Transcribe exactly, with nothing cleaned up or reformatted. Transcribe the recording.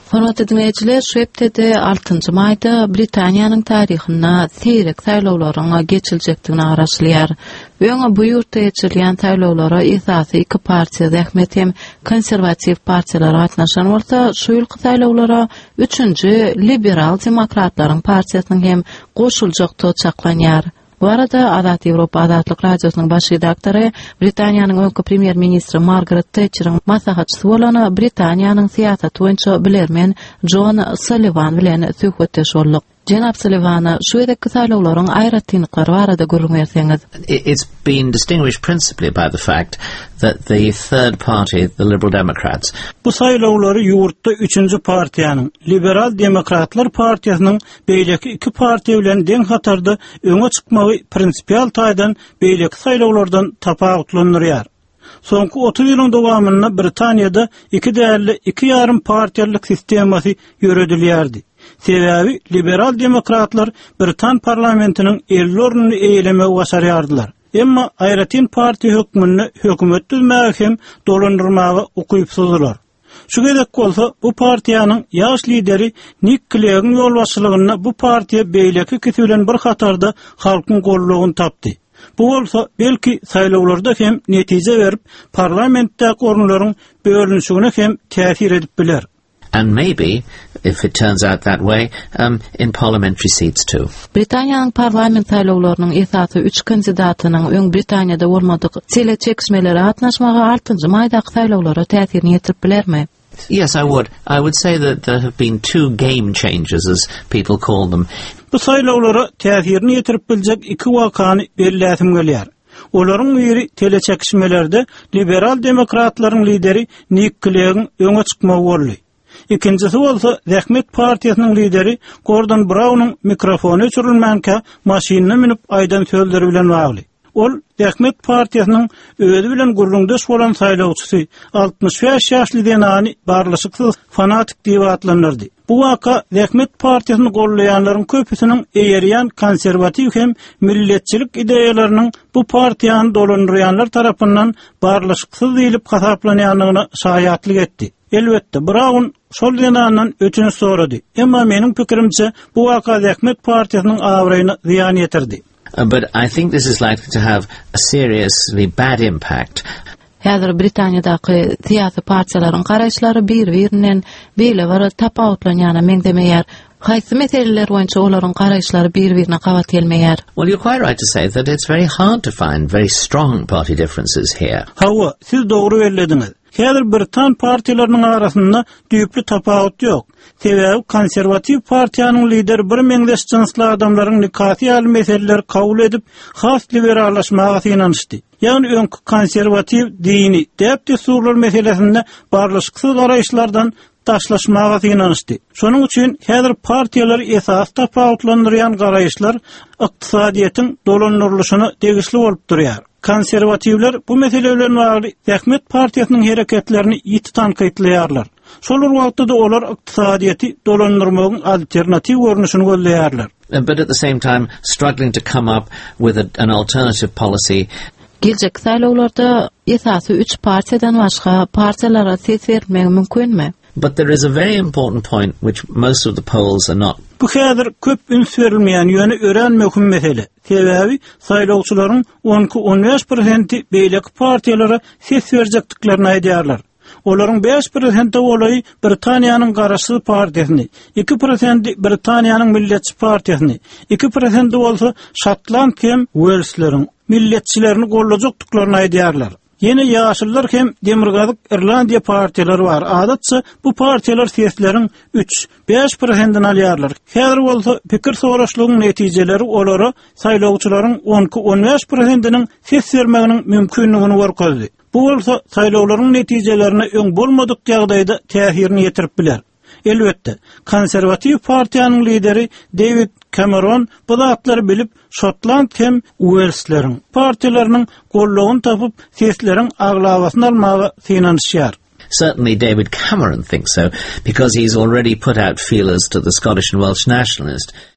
Hormatly dinleyijiler, şu hepde altıncı mayda Britaniýanyň taryhyna seýrek saýlawlaryň geçiljekdigini araşdyrýar. Öňe bu ýurtda geçirilýän saýlawlara esasy iki partiýa zähmet hem konserwatiw partiýalar gatnaşan bolsa, şu ýylky saýlawlara üçünji liberal demokratlaryň partiýasynyň hem goşuljak çaklanýar. Bu arada Azat Ýewropa Azatlyk radiosynyň baş redaktory, Britaniýanyň öňkü premier ministri Margaret Thatcher'yň maslahatçysy bolan Britaniýanyň syýasat boýunça bilermen John Sullivan bilen söhbetdeş boldyk. Jenap Sullivan, şu edeki saýlawlaryň aýratynlyklary barada görüňerseňiz. It's been distinguished principally by the fact that the third party, the Liberal Democrats, bu saýlawlary ýurtda üçünji partiýanyň, Liberal Demokratlar partiýasynyň beýleki iki partiýa bilen deň hatarda öňe çykmagy prinsipial taýdan beýleki saýlawlardan tapawutlanýar. Soňky otuz ýylyň dowamynda Britaniýada iki däli iki ýarym partiýalyk sistemasy ýöredilýärdi. Sebebi liberal demokratlar Britan parlamentinin elli ornuny eýleme başarýardylar. Emma aýratyn partiýa hökmüni hökümet düzmäge hem dolandyrmagy ukuypsyzdylar. Şu gedek bolsa bu partiýanyň ýaş lideri Nick Clegg'in ýolbaşçylygyna bu partiýa beýleki kisi bilen bir hatarda halkyň gollugyny tapdy. Bu bolsa belki saýlawlarda hem netije berip parlamentdäki orunlaryň bölünşigine hem täsir edip biler. And maybe, if it turns out that way, um, in parliamentary seats too. Britaniýanyň parlament saýlawlarynyň esasy üç kandidatynyň öň Britaniýada bolmadyk sele çekişmeleri atnaşmagy altıncı maýdaky saýlawlara täsirini ýetirip bilermi? Yes, I would. I would say that there have been two game changers, as people call them. Bu saýlawlara täsirini ýetirip biljek iki wakany belläsim gelýär. Olaryň biri tele çekişmelerde liberal demokratlaryň lideri Nick Clegg'in öňe çykmagy boldy. İkincisi bolsa Zähmet partiýasynyň lideri Gordon Brown'un mikrofonu öçürilmänkä maşynyna minip aýdan sözleri bilen bagly. Ol Zähmet partiýasynyň özi bilen gurrundaş bolan saýlawçysy altmış beş ýaşly denany barlyşyksy fanatik diýip atlanyrdy. Bu waka Zähmet partiýasyny gollaýanlaryň köpüsiniň eýerýän konserwatiw hem milletçilik ideýalarynyň bu partiýany dolandyrýanlar tarapyndan barlyşyksy diýilip hasaplanýanlygyna şaýatlyk etdi. Elbette Brown şol denandan ötünü sorady. Emma meniň pikirimçe bu waka Zähmet partiýasynyň awraýyna ziýan ýetirdi. Uh, but I think this is likely to have a seriously bad impact. Häzir Britaniýadaky syýasy partiýalaryň garaşlary bir-birinden beýle bir tapawutlanýany meňdemeýär. Haýsy meseleler boýunça olaryň garaşlary bir-birine gawat gelmeýär. Well, you're quite right to say that it's very hard to find very strong party differences here. Hawa, siz dogry bellediňiz. Häzir Britan partiýalarynyň arasynda düýpli tapawut ýok. Sebebi konserwatiw partiýanyň lideri bir meňdeş jinsly adamlaryň nikahly ýaly meseleler kabul edip has liberallaşmaga synanyşdy. Ýani öňkü konserwatiw dini däpde surlar meselesinde barlyşyksy garaýşlardan taşlaşmaga synanyşdy. Şonuň üçin häzir partiýalar esas tapawutlandyrýan garaýşlar ykdysadyýetin dolandyrlyşyny degişli bolup durýar. Konserwatiwler bu mesele bilen bagly Zähmet partiýasynyň hereketlerini ýiti tanqidleýärler. Şolar wagtda olar ykdysadyýety dolandyrmagyň alternativ görnüşini gözleýärler. But at the same time struggling to come up with a, an alternative policy. Gelecek saýlawlarda esasy üç partiýadan başga partiýalara ses bermek mümkinmi? But there is a very important point which most of the polls are not. Bu häzir köp üns berilmeýän ýöne öğrenmek mesele. Sebebi saýlawçylaryň on on beş prosenti beýleki partiýalara ses berjekdiklerini aýdýarlar. Olaryň beş prosenti olaý Britaniýanyň garaşy partiýasyny, iki prosenti Britaniýanyň milletçi partiýasyny, iki prosenti bolsa Şotland hem Waleslerin milletçilerini gollajakdyklaryny aýdýarlar. Yeni ýaşylar hem Demirgazyk Irlandiýa partiýalary bar. Adatça bu partiýalar sesleriň üç beş prosentini alýarlar. Häzir bolsa pikir soraşlygyň netijeleri olara saýlawçylaryň on on beş prosentiniň ses bermeginiň mümkinligini görkezdi. Bu bolsa saýlawlaryň netijelerini öň bolmadyk ýagdaýda täsirini ýetirip biler. Elbette, konserwatiw partiýanyň lideri David Cameron bu zatlary bilip Şotland hem Waleslerin partiýalarynyň gollugyny tapyp sesleriň aglawasyny almagy synanyşýar. Certainly David Cameron thinks so, because he's already put out feelers to the Scottish and Welsh nationalist.